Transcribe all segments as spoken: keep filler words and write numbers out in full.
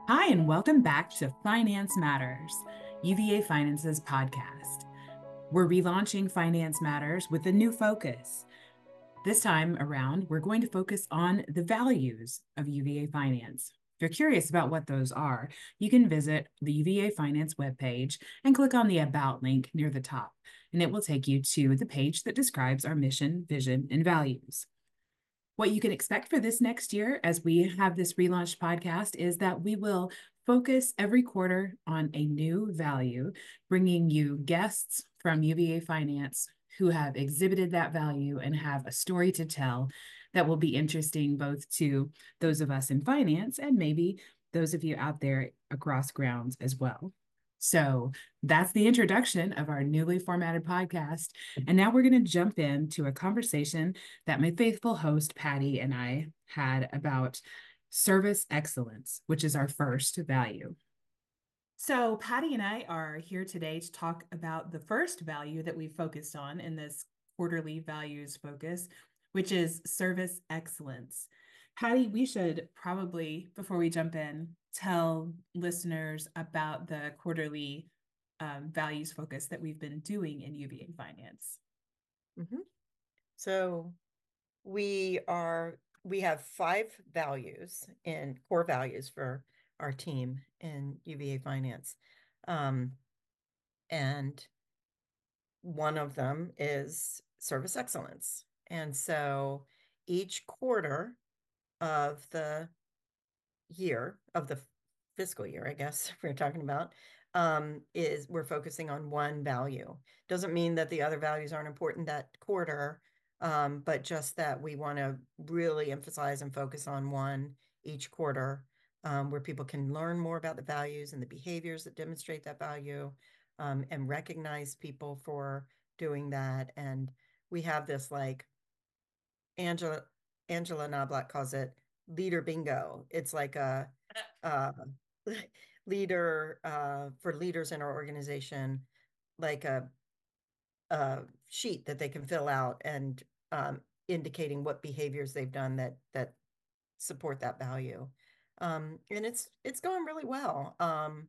Hi, and welcome back to Finance Matters, U V A Finance's podcast. We're relaunching Finance Matters with a new focus. This time around, we're going to focus on the values of U V A Finance. If you're curious about what those are, you can visit the U V A Finance webpage and click on the About link near the top, and it will take you to the page that describes our mission, vision, and values. What you can expect for this next year as we have this relaunched podcast is that we will focus every quarter on a new value, bringing you guests from U V A Finance who have exhibited that value and have a story to tell that will be interesting both to those of us in finance and maybe those of you out there across grounds as well. So that's the introduction of our newly formatted podcast. And now we're going to jump into a conversation that my faithful host, Patty, and I had about service excellence, which is our first value. So, Patty and I are here today to talk about the first value that we focused on in this quarterly values focus, which is service excellence. Patty, we should probably, before we jump in, tell listeners about the quarterly um, values focus that we've been doing in U V A Finance. Mm-hmm. So we are we have five values and core values for our team in U V A Finance. Um, and one of them is service excellence. And so each quarter of the year, of the fiscal year, I guess we're talking about, um, is we're focusing on one value. Doesn't mean that the other values aren't important that quarter, um, but just that we want to really emphasize and focus on one each quarter, um, where people can learn more about the values and the behaviors that demonstrate that value, um, and recognize people for doing that. And we have this, like, Angela Angela Knobloch calls it leader bingo. It's like a, uh, leader uh, for leaders in our organization, like a, a sheet that they can fill out and um, indicating what behaviors they've done that that support that value. Um, and it's it's going really well. Um,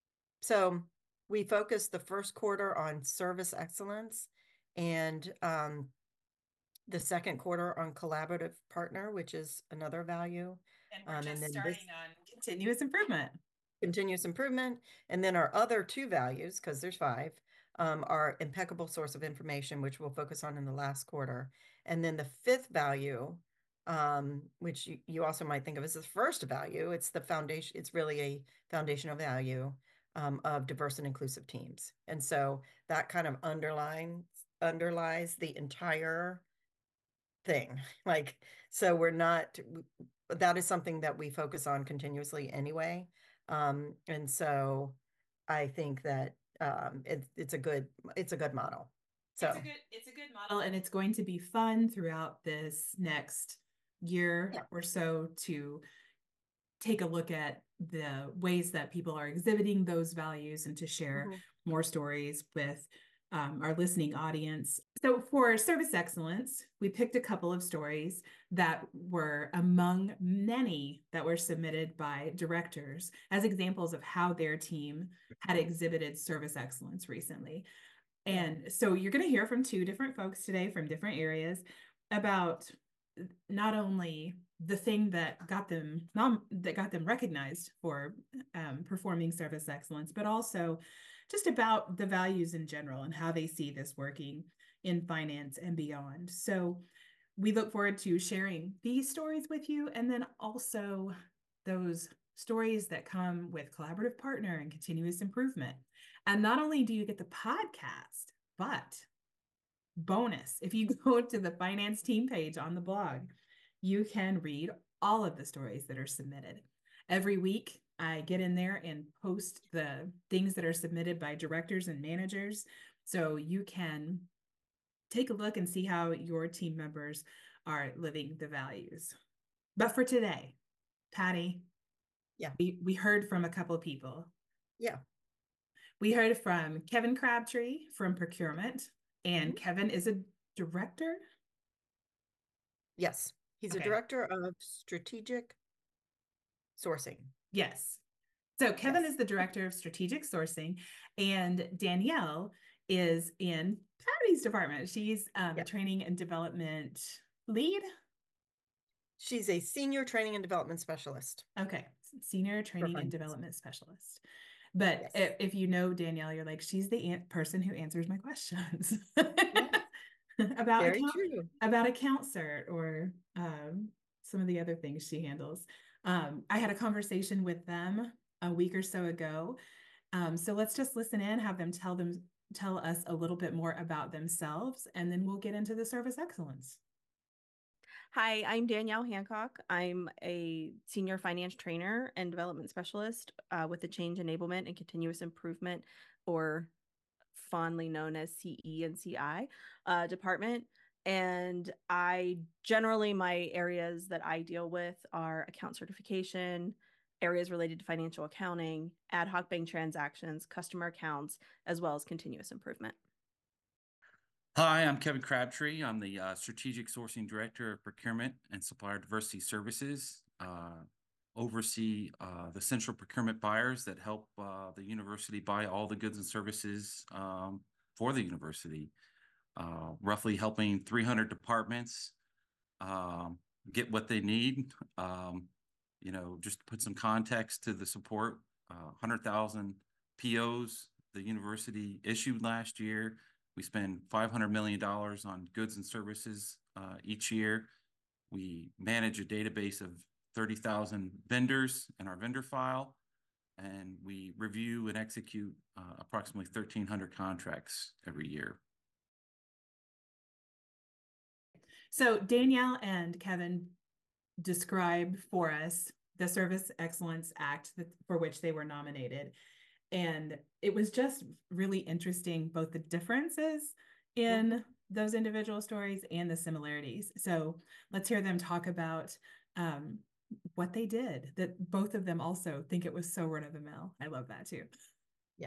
so we focused the first quarter on service excellence, and um, the second quarter on collaborative partner, which is another value. And we're Um, and just then this starting on continuous improvement. continuous improvement. And then our other two values, because there's five, um, are impeccable source of information, which we'll focus on in the last quarter. And then the fifth value, um, which you, you also might think of as the first value, it's the foundation, it's really a foundational value um, of diverse and inclusive teams. And so that kind of underlines underlies the entire thing. Like, so we're not, that is something that we focus on continuously anyway. Um, and so I think that um, it, it's a good, it's a good model. So It's a good it's a good model, and it's going to be fun throughout this next year yeah. or so to take a look at the ways that people are exhibiting those values and to share Mhm. more stories with um, our listening audience. So, for service excellence, we picked a couple of stories that were among many that were submitted by directors as examples of how their team had exhibited service excellence recently. Yeah. And so, you're going to hear from two different folks today from different areas about not only the thing that got them not that got them recognized for um, performing service excellence, but also just about the values in general and how they see this working in finance and beyond. So we look forward to sharing these stories with you, and then also those stories that come with collaborative partner and continuous improvement. And not only do you get the podcast, but bonus, if you go to the finance team page on the blog, you can read all of the stories that are submitted. Every week, I get in there and post the things that are submitted by directors and managers. So you can take a look and see how your team members are living the values. But for today, Patty, Yeah. we, we heard from a couple of people. Yeah. We heard from Kevin Crabtree from procurement, Mhm. and Kevin is a director. Yes. He's a Okay. director of strategic sourcing. Yes. So Kevin Yes. is the director of strategic sourcing, and Danielle is in Patty's department. She's um, a Yeah. training and development lead. She's a senior training and development specialist Okay, senior for training and finance. development specialist. But Yes. if, if you know Danielle, you're like, she's the an- person who answers my questions Yes. about Very account true. about account cert or um, some of the other things she handles. Um, I had a conversation with them a week or so ago. Um, so let's just listen in, have them tell them tell us a little bit more about themselves, and then we'll get into the service excellence. Hi, I'm Danielle Hancock. I'm a senior finance trainer and development specialist uh, with the Change Enablement and Continuous Improvement, or fondly known as C E and C I uh, department. And I generally, my areas that I deal with are account certification, areas related to financial accounting, ad hoc bank transactions, customer accounts, as well as continuous improvement. Hi, I'm Kevin Crabtree. I'm the uh, Strategic Sourcing Director of Procurement and Supplier Diversity Services. Uh, oversee uh, the central procurement buyers that help uh, the university buy all the goods and services um, for the university, uh, roughly helping three hundred departments um, get what they need. Um, you know, just to put some context to the support, uh, one hundred thousand P Os the university issued last year. We spend five hundred million dollars on goods and services uh, each year. We manage a database of thirty thousand vendors in our vendor file, and we review and execute uh, approximately thirteen hundred contracts every year. So Danielle and Kevin describe for us the Service Excellence Act that, for which they were nominated. And it was just really interesting, both the differences in mm-hmm. those individual stories and the similarities. So let's hear them talk about um, what they did, that both of them also think it was so run of the mill. I love that too. Yeah.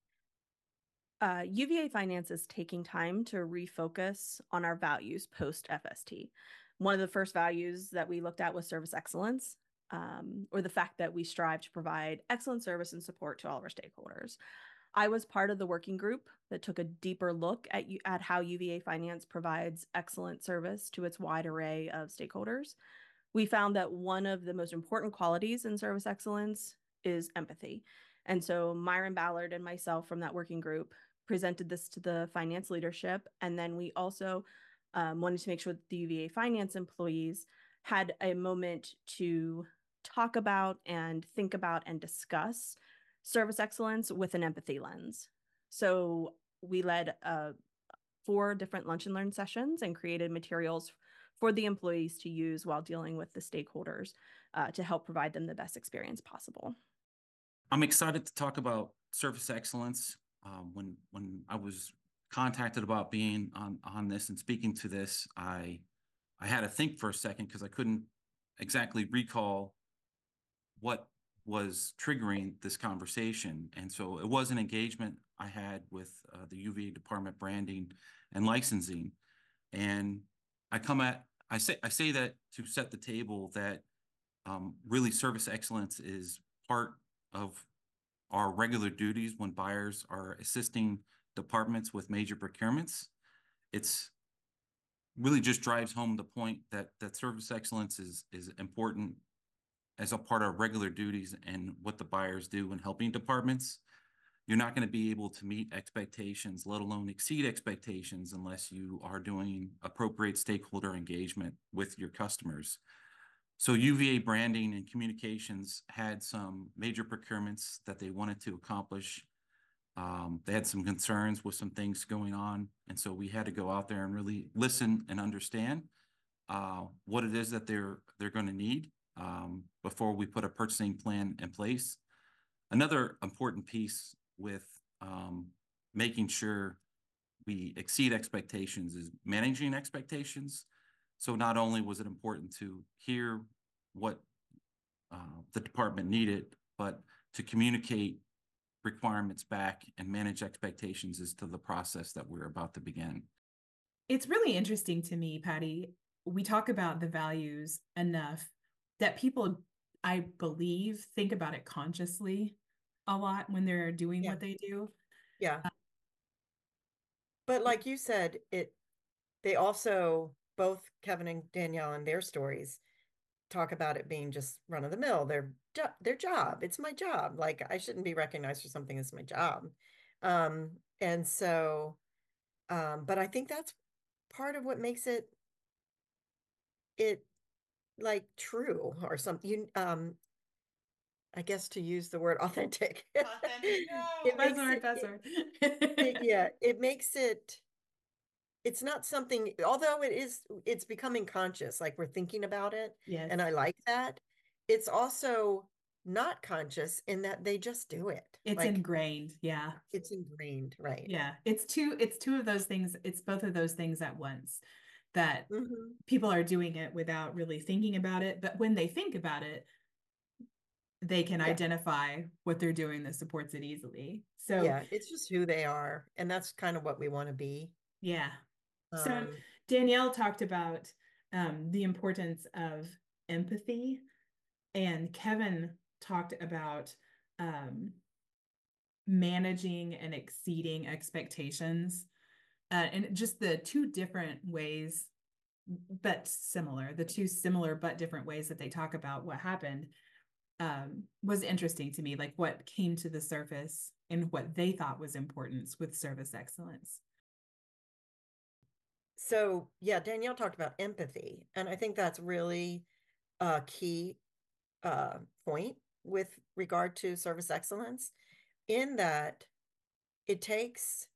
Uh, U V A Finance is taking time to refocus on our values post F S T. One of the first values that we looked at was service excellence, um, or the fact that we strive to provide excellent service and support to all of our stakeholders. I was part of the working group that took a deeper look at, at how U V A Finance provides excellent service to its wide array of stakeholders. We found that one of the most important qualities in service excellence is empathy. And so Myron Ballard and myself from that working group presented this to the finance leadership. And then we also um, wanted to make sure that the U V A finance employees had a moment to talk about and think about and discuss service excellence with an empathy lens. So we led uh, four different lunch and learn sessions and created materials for the employees to use while dealing with the stakeholders uh, to help provide them the best experience possible. I'm excited to talk about service excellence. Um, when when I was contacted about being on on this and speaking to this, I I had to think for a second because I couldn't exactly recall what was triggering this conversation. And so it was an engagement I had with uh, the U V A Department Branding and Licensing. And I come at I say I say that to set the table that um, really service excellence is part of our regular duties when buyers are assisting departments with major procurements. It's really just drives home the point that that service excellence is is important as a part of regular duties and what the buyers do in helping departments. You're not going to be able to meet expectations, let alone exceed expectations, unless you are doing appropriate stakeholder engagement with your customers. So U V A Branding and Communications had some major procurements that they wanted to accomplish. Um, they had some concerns with some things going on. And so we had to go out there and really listen and understand uh, what it is that they're, they're going to need um, before we put a purchasing plan in place. Another important piece with um, making sure we exceed expectations is managing expectations. So not only was it important to hear what uh, the department needed, but to communicate requirements back and manage expectations as to the process that we're about to begin. It's really interesting to me, Patty. We talk about the values enough that people, I believe, think about it consciously a lot when they're doing Yeah. what they do. Yeah. But like you said, it they also, both Kevin and Danielle in their stories, talk about it being just run of the mill, their jo- their job. It's my job. Like I shouldn't be recognized for something that's my job. Um, and so, um, but I think that's part of what makes it it like true or something. You um, I guess to use the word authentic. Authentic. No, It that's makes the word, it, that's it, the word. it yeah, it makes it it's not something, although it is, it's becoming conscious, like we're thinking about it. Yes. And I like that. It's also not conscious in that they just do it. It's like ingrained. Yeah. it's ingrained, right? Yeah. It's two, it's two of those things. It's both of those things at once that Mm-hmm. people are doing it without really thinking about it. But when they think about it, they can Yeah. identify what they're doing that supports it easily. So Yeah, it's just who they are. And that's kind of what we want to be. yeah. So Um, Danielle talked about um, the importance of empathy, and Kevin talked about um, managing and exceeding expectations, uh, and just the two different ways, but similar, the two similar but different ways that they talk about what happened um, was interesting to me, like what came to the surface and what they thought was important with service excellence. so yeah, Danielle talked about empathy, and I think that's really a key uh, point with regard to service excellence, in that it takes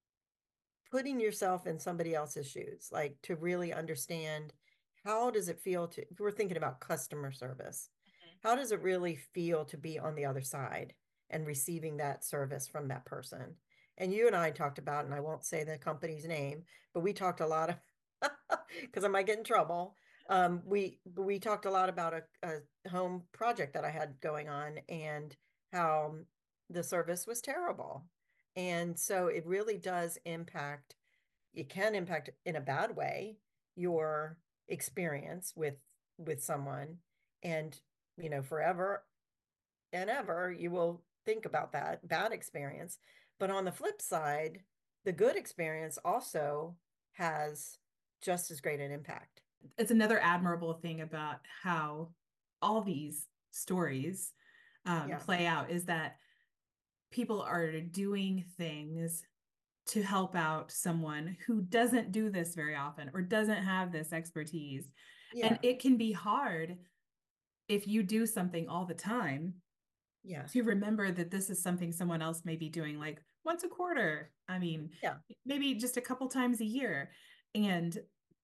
putting yourself in somebody else's shoes, like to really understand, how does it feel to, if we're thinking about customer service, how does it really feel to be on the other side and receiving that service from that person? And you and I talked about, and I won't say the company's name, but we talked a lot of, because I might get in trouble. Um, we we talked a lot about a, a home project that I had going on, and how the service was terrible. And so it really does impact, it can impact in a bad way, your experience with with someone. And, you know, forever and ever, you will think about that bad experience. But on the flip side, the good experience also has just as great an impact. It's another admirable thing about how all these stories um, Yeah. play out, is that people are doing things to help out someone who doesn't do this very often or doesn't have this expertise. Yeah. And it can be hard if you do something all the time Yeah. to remember that this is something someone else may be doing like once a quarter. I mean, Yeah. maybe just a couple times a year. And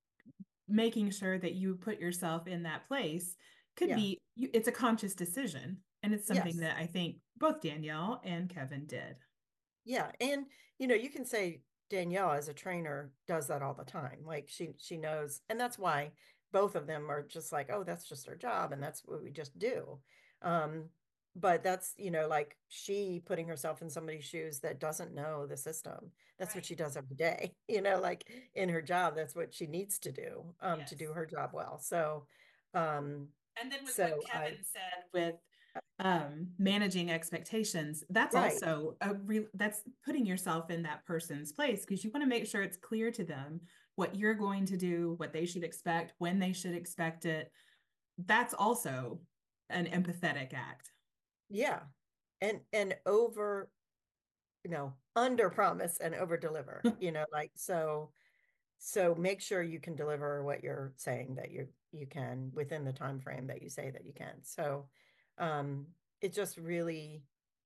making sure that you put yourself in that place could Yeah. be, it's a conscious decision. And it's something Yes. that I think both Danielle and Kevin did. Yeah. And, you know, you can say Danielle as a trainer does that all the time. Like she, she knows, and that's why both of them are just like, oh, that's just our job. And that's what we just do. Um, but that's, you know, like she putting herself in somebody's shoes that doesn't know the system. That's what she does every day, you know, like in her job, that's what she needs to do, um, Yes. to do her job well. So, um, And then with so what I, Kevin said with um, managing expectations, that's right. also a real, that's putting yourself in that person's place, because you want to make sure it's clear to them what you're going to do, what they should expect, when they should expect it. That's also an empathetic act. Yeah. And, and over, you know, under promise and over deliver, you know, like, so, so make sure you can deliver what you're saying that you you can within the time frame that you say that you can. So, um, it just really,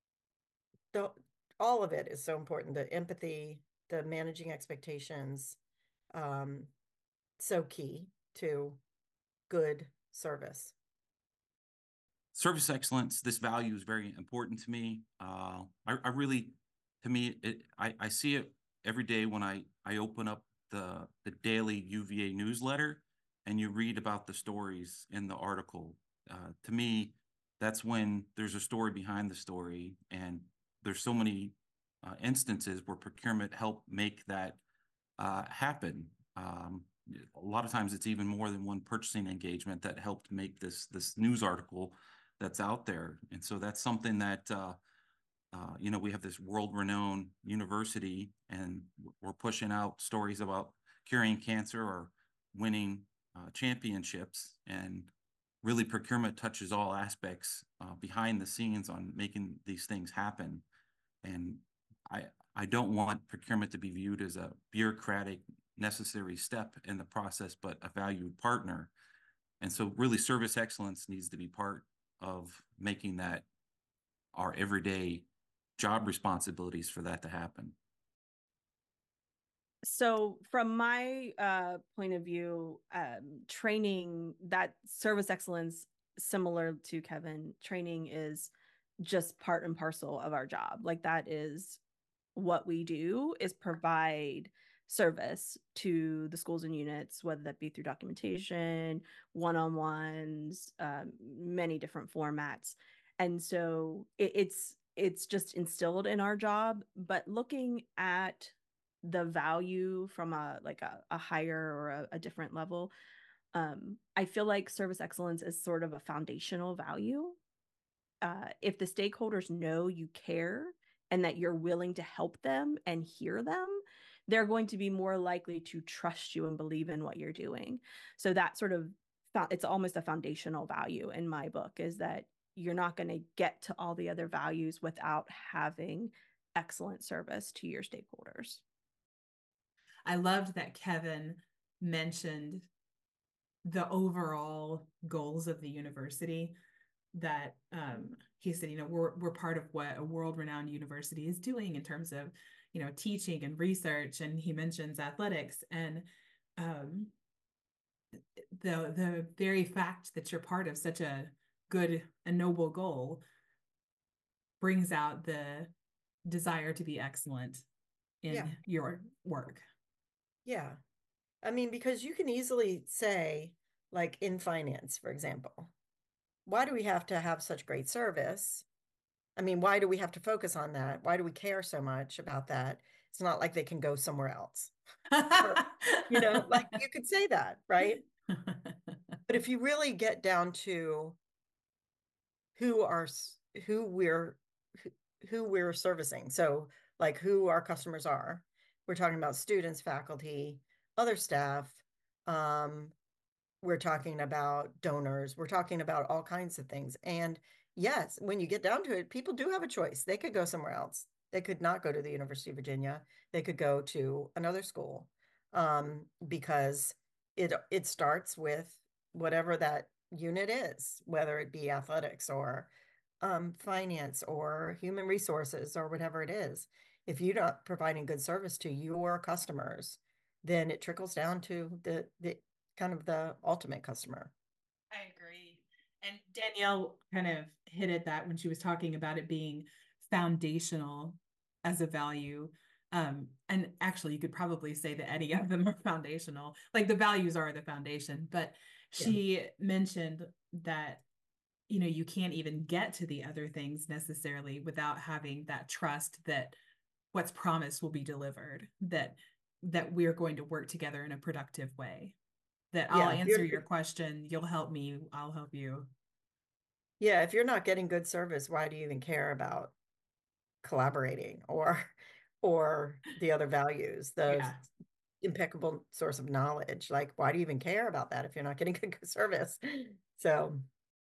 the, all of it is so important. The empathy, the managing expectations, um, so key to good service. Service excellence, this value is very important to me. Uh, I, I really, to me, it, I, I see it every day when I, I open up the, the daily U V A newsletter and you read about the stories in the article. Uh, to me, that's when there's a story behind the story, and there's so many uh, instances where procurement helped make that uh, happen. Um, a lot of times it's even more than one purchasing engagement that helped make this this news article that's out there. And so that's something that uh, Uh, you know, we have this world-renowned university, and we're pushing out stories about curing cancer or winning uh, championships. And really, procurement touches all aspects uh, behind the scenes on making these things happen. And I, I don't want procurement to be viewed as a bureaucratic, necessary step in the process, but a valued partner. And so really service excellence needs to be part of making that our everyday job responsibilities for that to happen. So from my uh, point of view, um, training, that service excellence, similar to Kevin, training is just part and parcel of our job. Like that is what we do, is provide service to the schools and units, whether that be through documentation, one-on-ones, um, many different formats. And so it, it's it's just instilled in our job. But looking at the value from a like a, a higher or a, a different level, um, I feel like service excellence is sort of a foundational value. Uh, if the stakeholders know you care and that you're willing to help them and hear them, they're going to be more likely to trust you and believe in what you're doing. So that sort of, it's almost a foundational value in my book, is that you're not going to get to all the other values without having excellent service to your stakeholders. I loved that Kevin mentioned the overall goals of the university, that um, he said, you know, we're, we're part of what a world-renowned university is doing in terms of, you know, teaching and research. And he mentions athletics, and um, the, the very fact that you're part of such a good and noble goal brings out the desire to be excellent in Yeah. your work. Yeah. I mean, because you can easily say, like in finance, for example, why do we have to have such great service? I mean, why do we have to focus on that? Why do we care so much about that? It's not like they can go somewhere else. Or, you know, like you could say that, right? But if you really get down to who are who we're who we're servicing, so like who our customers are, we're talking about students, faculty, other staff, um, we're talking about donors, we're talking about all kinds of things. And yes, when you get down to it, people do have a choice. They could go somewhere else. They could not go to the University of Virginia. They could go to another school, um, because it it starts with whatever that unit is, whether it be athletics or um, finance or human resources or whatever it is. If you're not providing good service to your customers, then it trickles down to the the kind of the ultimate customer. I agree. And Danielle kind of hit at that when she was talking about it being foundational as a value. Um, and actually, you could probably say that any of them are foundational. Like the values are the foundation. But she yeah. mentioned that, you know, you can't even get to the other things necessarily without having that trust that what's promised will be delivered, that that we're going to work together in a productive way. That I'll yeah, answer your question, you'll help me, I'll help you. Yeah, if you're not getting good service, why do you even care about collaborating or or the other values, the yeah. impeccable source of knowledge? Like, why do you even care about that if you're not getting good service? So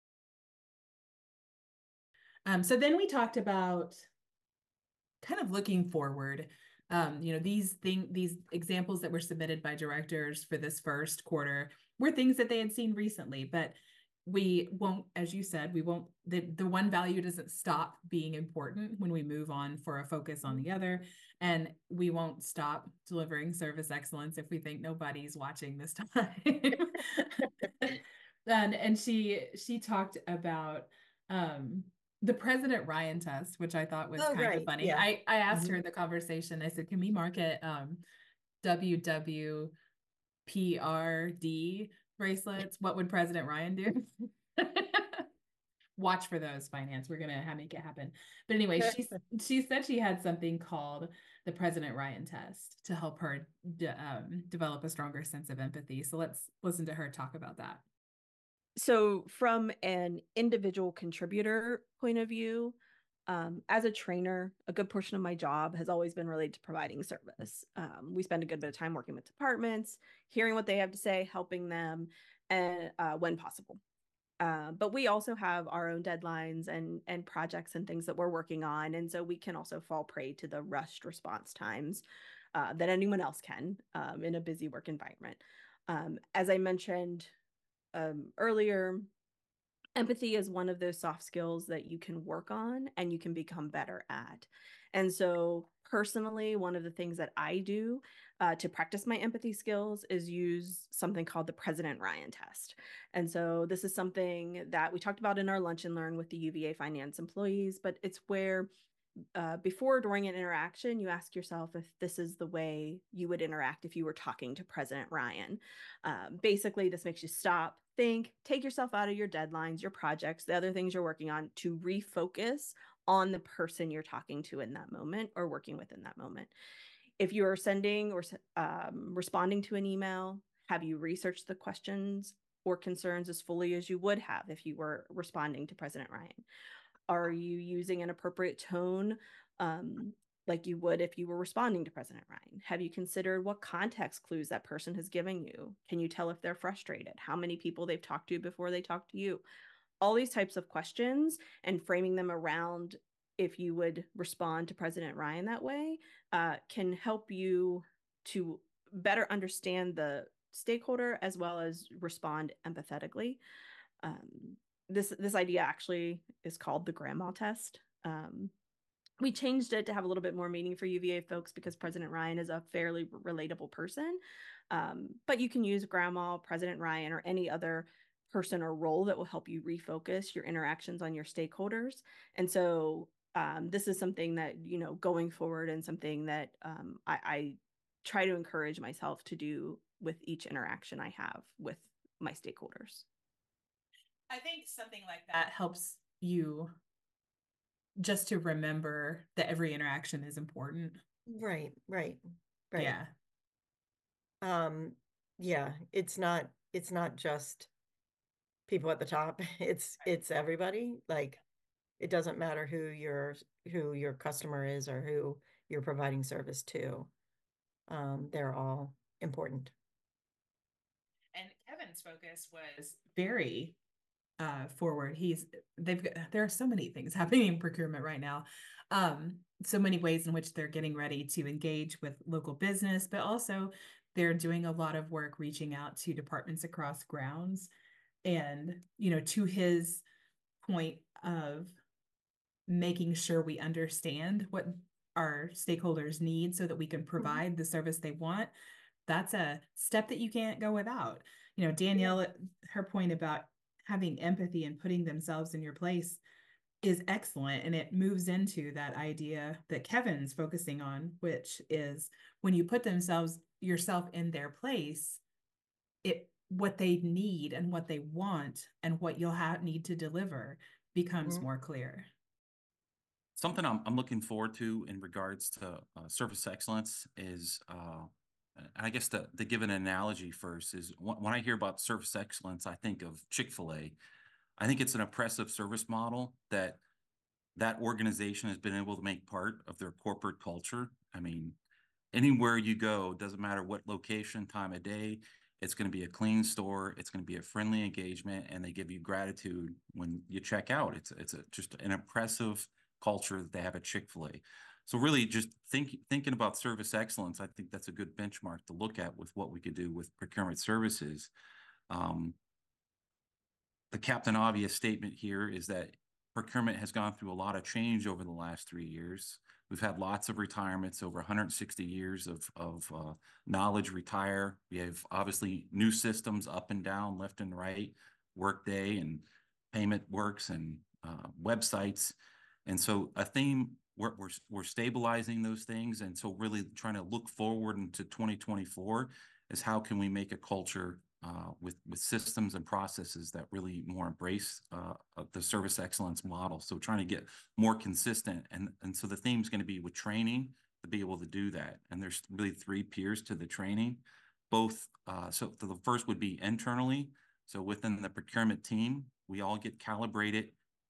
um, so then we talked about kind of looking forward. Um, you know, these thing, these examples that were submitted by directors for this first quarter were things that they had seen recently, but we won't, as you said, we won't, the, the one value doesn't stop being important when we move on for a focus on the other. And we won't stop delivering service excellence if we think nobody's watching this time. and, and she, she talked about, um, the President Ryan test, which I thought was oh, kind right. of funny. Yeah. I, I asked mm-hmm. her in the conversation, I said, can we market um, W W P R D bracelets? What would President Ryan do? Watch for those, finance. We're going to make it happen. But anyway, she, she said she had something called the President Ryan test to help her de- um, develop a stronger sense of empathy. So let's listen to her talk about that. So from an individual contributor point of view, Um, as a trainer, a good portion of my job has always been related to providing service. Um, we spend a good bit of time working with departments, hearing what they have to say, helping them, and uh, when possible. Uh, but we also have our own deadlines and and projects and things that we're working on, and so we can also fall prey to the rushed response times uh, that anyone else can um, in a busy work environment. Um, as I mentioned um, earlier, empathy is one of those soft skills that you can work on and you can become better at. And so personally, one of the things that I do uh, to practice my empathy skills is use something called the President Ryan test. And so this is something that we talked about in our lunch and learn with the U V A finance employees, but it's where uh, before, during an interaction, you ask yourself if this is the way you would interact if you were talking to President Ryan. Um, basically, this makes you stop, think, take yourself out of your deadlines, your projects, the other things you're working on to refocus on the person you're talking to in that moment or working with in that moment. If you are sending or um, responding to an email, have you researched the questions or concerns as fully as you would have if you were responding to President Ryan? Are you using an appropriate tone um, like you would if you were responding to President Ryan? Have you considered what context clues that person has given you? Can you tell if they're frustrated? How many people they've talked to before they talk to you? All these types of questions and framing them around if you would respond to President Ryan that way uh, can help you to better understand the stakeholder as well as respond empathetically. Um, this this idea actually is called the grandma test. Um, we changed it to have a little bit more meaning for U V A folks because President Ryan is a fairly relatable person. Um, but you can use grandma, President Ryan, or any other person or role that will help you refocus your interactions on your stakeholders. And so um, this is something that, you know, going forward and something that um, I, I try to encourage myself to do with each interaction I have with my stakeholders. I think something like that helps you just to remember that every interaction is important. Right, right, right. Yeah. Um, yeah, it's not, it's not just people at the top. It's, it's everybody. Like, it doesn't matter who your, who your customer is or who you're providing service to. Um, they're all important. And Kevin's focus was very uh forward. He's they've got there are so many things happening in procurement right now. Um, so many ways in which they're getting ready to engage with local business, but also they're doing a lot of work reaching out to departments across grounds. And, you know, to his point of making sure we understand what our stakeholders need so that we can provide the service they want, that's a step that you can't go without. You know, Danielle, her point about having empathy and putting themselves in your place is excellent. And it moves into that idea that Kevin's focusing on, which is when you put themselves yourself in their place, it what they need and what they want and what you'll have need to deliver becomes Mm-hmm. more clear. Something I'm, I'm looking forward to in regards to uh, service excellence is, uh, I guess to, to give an analogy first is when, when I hear about service excellence, I think of Chick-fil-A. I think it's an impressive service model that that organization has been able to make part of their corporate culture. I mean, anywhere you go, doesn't matter what location, time of day, it's going to be a clean store. It's going to be a friendly engagement, and they give you gratitude when you check out. It's it's a, just an impressive culture that they have at Chick-fil-A. So really just think, thinking about service excellence, I think that's a good benchmark to look at with what we could do with procurement services. Um, the Captain Obvious statement here is that procurement has gone through a lot of change over the last three years. We've had lots of retirements, over one hundred sixty years of, of uh, knowledge retire. We have obviously new systems up and down, left and right, Workday and Payment Works and uh, websites. And so a theme, we're, we're, we're stabilizing those things. And so really trying to look forward into twenty twenty-four is how can we make a culture uh, with, with systems and processes that really more embrace uh, the service excellence model. So trying to get more consistent. And, and so the theme is going to be with training to be able to do that. And there's really three peers to the training, both. Uh, so the first would be internally. So within the procurement team, we all get calibrated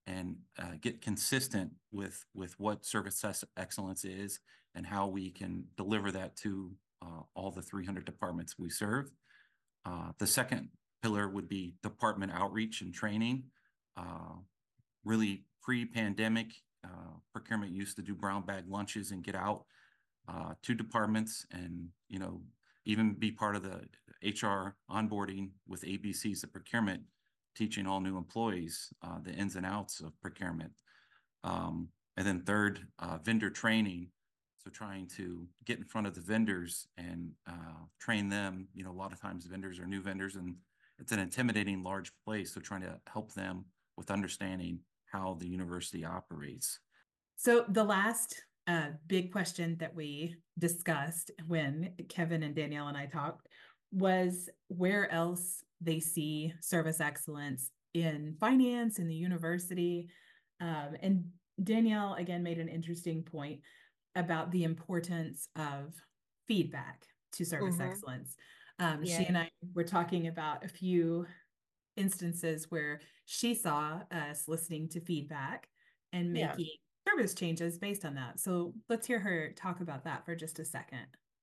and uh, get consistent with with what service excellence is and how we can deliver that to uh, all the three hundred departments we serve. Uh, the second pillar would be department outreach and training. Uh, really pre-pandemic, uh, procurement used to do brown bag lunches and get out uh, to departments and, you know, even be part of the H R onboarding with A B Cs of procurement, teaching all new employees uh, the ins and outs of procurement. Um, and then third, uh, vendor training. So trying to get in front of the vendors and uh, train them. You know, a lot of times vendors are new vendors and it's an intimidating large place. So trying to help them with understanding how the university operates. So the last uh, big question that we discussed when Kevin and Danielle and I talked was where else they see service excellence in finance, in the university. Um, and Danielle, again, made an interesting point about the importance of feedback to service mm-hmm. excellence. Um, yeah. She and I were talking about a few instances where she saw us listening to feedback and making yeah. service changes based on that. So let's hear her talk about that for just a second.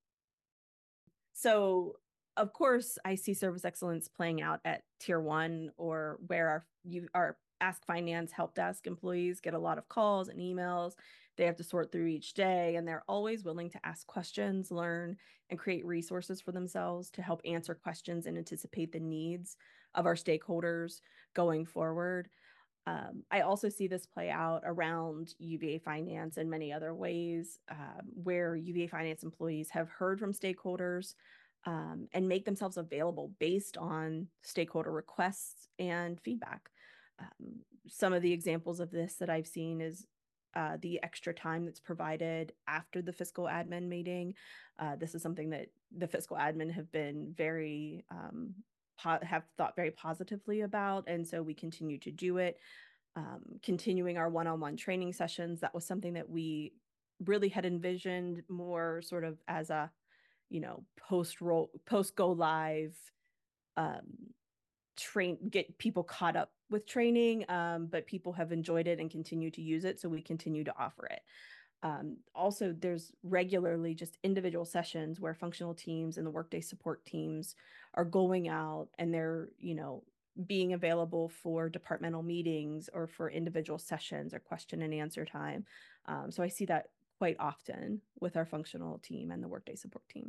So of course, I see service excellence playing out at tier one, or where our, you, our Ask Finance help desk employees get a lot of calls and emails. They have to sort through each day, and they're always willing to ask questions, learn, and create resources for themselves to help answer questions and anticipate the needs of our stakeholders going forward. Um, I also see this play out around U V A Finance in many other ways, um, where U V A Finance employees have heard from stakeholders um, and make themselves available based on stakeholder requests and feedback. Um, some of the examples of this that I've seen is uh, the extra time that's provided after the fiscal admin meeting. Uh, this is something that the fiscal admin have been very um, have thought very positively about, and so we continue to do it. Um, continuing our one-on-one training sessions, that was something that we really had envisioned more sort of as a, you know, post roll post go live um, train, get people caught up with training, um, but people have enjoyed it and continue to use it, so we continue to offer it. Um, also, there's regularly just individual sessions where functional teams and the Workday support teams are going out and they're, you know, being available for departmental meetings or for individual sessions or question and answer time. Um, so I see that quite often with our functional team and the Workday support team.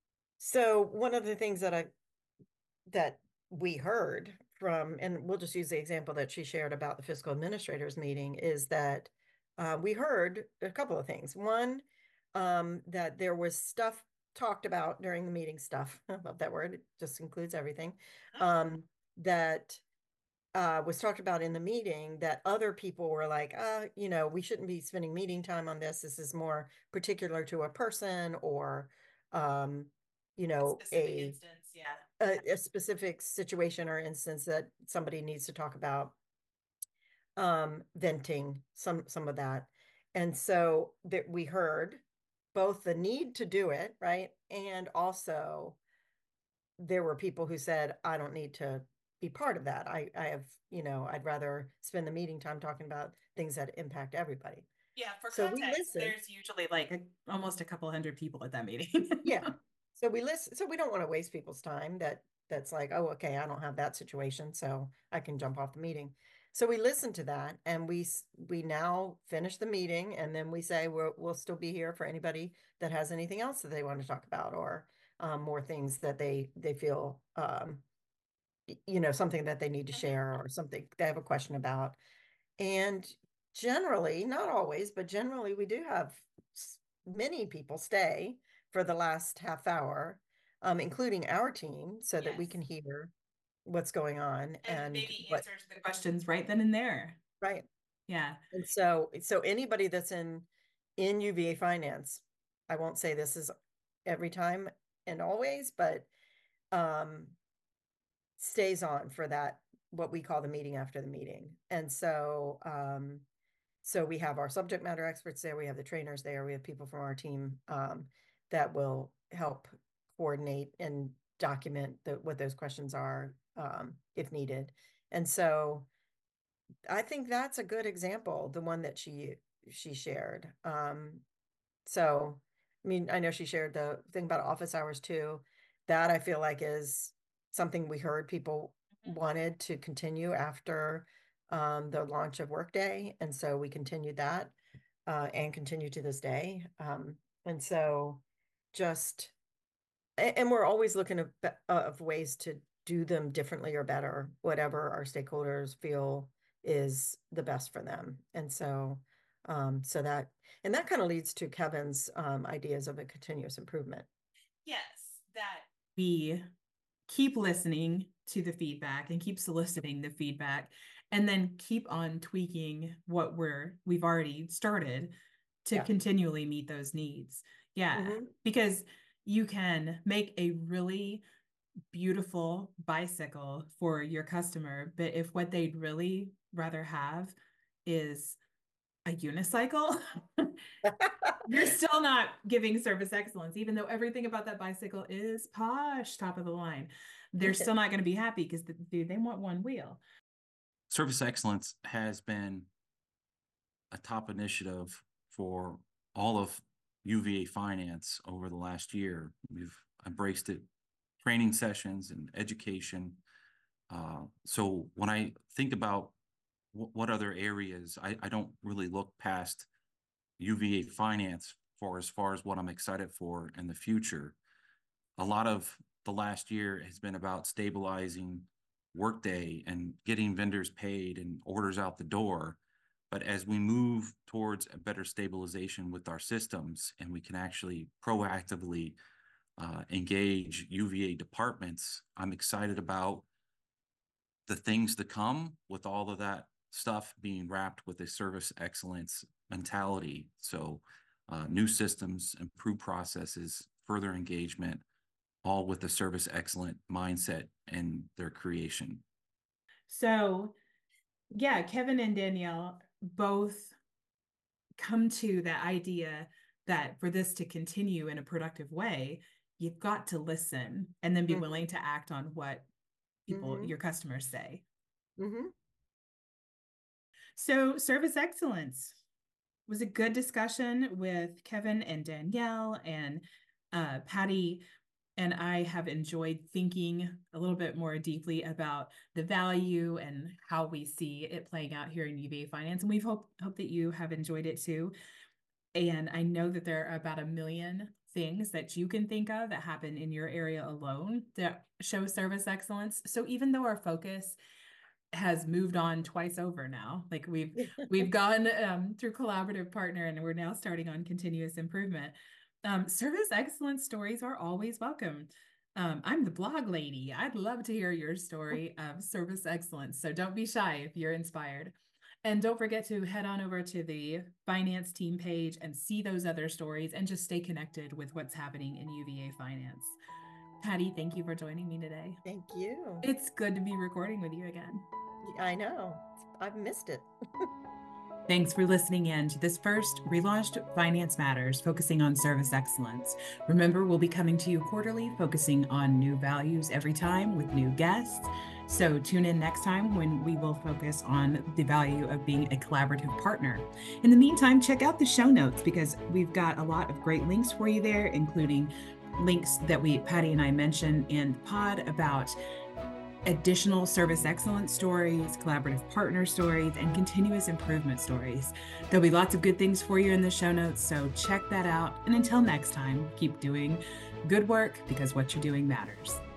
So one of the things that I that we heard from, and we'll just use the example that she shared about the fiscal administrators meeting, is that uh, we heard a couple of things. One, um, that there was stuff talked about during the meeting, stuff, I love that word, it just includes everything, um, that uh, was talked about in the meeting that other people were like, uh, you know, we shouldn't be spending meeting time on this. This is more particular to a person, or, um, you know, a, a, instance, yeah. a, a specific situation or instance that somebody needs to talk about, um, venting some, some of that. And so that we heard both the need to do it, right? And also there were people who said, I don't need to be part of that. I, I have, you know, I'd rather spend the meeting time talking about things that impact everybody. Yeah, for so context, there's usually like a, almost a couple hundred people at that meeting. Yeah. So we listen, so we don't want to waste people's time that that's like, oh, okay, I don't have that situation, so I can jump off the meeting. So we listen to that, and we we now finish the meeting, and then we say we'll, we'll still be here for anybody that has anything else that they want to talk about, or um, more things that they they feel um, you know, something that they need to share, or something they have a question about. And generally, not always, but generally we do have many people stay for the last half hour, um, including our team, so yes. that we can hear what's going on. And, and maybe what, answers the questions right then and there. Right. Yeah. And so, so anybody that's in, in U V A Finance, I won't say this is every time and always, but um, stays on for that, what we call the meeting after the meeting. And so, um, so we have our subject matter experts there, we have the trainers there, we have people from our team um, that will help coordinate and document the, what those questions are um, if needed. And so I think that's a good example, the one that she she shared. Um, so, I mean, I know she shared the thing about office hours too. That I feel like is something we heard people wanted to continue after um, the launch of Workday, and so we continued that uh, and continue to this day. Um, and so, just a- and we're always looking of, be- of ways to do them differently or better, whatever our stakeholders feel is the best for them. And so, um, so that, and that kind of leads to Kevin's um, ideas of a continuous improvement. Yes, that we keep listening to the feedback and keep soliciting the feedback, and then keep on tweaking what we're we've already started to Yeah. continually meet those needs. Yeah, Mhm. because you can make a really beautiful bicycle for your customer, but if what they'd really rather have is a unicycle, you're still not giving service excellence, even though everything about that bicycle is posh, top of the line. They're still not going to be happy because the, they want one wheel. Service excellence has been a top initiative for all of U V A Finance over the last year. We've embraced it, training sessions and education. Uh, so when I think about w- what other areas, I, I don't really look past U V A Finance for as far as what I'm excited for in the future. A lot of the last year has been about stabilizing Workday and getting vendors paid and orders out the door. But as we move towards a better stabilization with our systems and we can actually proactively uh, engage U V A departments, I'm excited about the things to come with all of that stuff being wrapped with a service excellence mentality. So uh, new systems, improved processes, further engagement, all with the service excellent mindset and their creation. So, yeah, Kevin and Danielle both come to the idea that for this to continue in a productive way, you've got to listen and then be Mhm. willing to act on what people, Mhm. your customers say. Mm-hmm. So, service excellence was a good discussion with Kevin and Danielle, and uh, Patty and I have enjoyed thinking a little bit more deeply about the value and how we see it playing out here in U V A Finance. And we hope hope that you have enjoyed it too. And I know that there are about a million things that you can think of that happen in your area alone that show service excellence. So even though our focus has moved on twice over now, like we've we've gone um, through collaborative partner and we're now starting on continuous improvement. Um, service excellence stories are always welcome. Um, I'm the blog lady. I'd love to hear your story of service excellence. So don't be shy if you're inspired. And don't forget to head on over to the finance team page and see those other stories and just stay connected with what's happening in U V A Finance. Patty, thank you for joining me today. Thank you. It's good to be recording with you again. I know. I've missed it. Thanks for listening in to this first relaunched Finance Matters, focusing on service excellence. Remember, we'll be coming to you quarterly, focusing on new values every time with new guests. So tune in next time when we will focus on the value of being a collaborative partner. In the meantime, check out the show notes because we've got a lot of great links for you there, including links that we, Patty and I mentioned in the pod about additional service excellence stories, collaborative partner stories, and continuous improvement stories. There'll be lots of good things for you in the show notes, so check that out. And until next time, keep doing good work because what you're doing matters.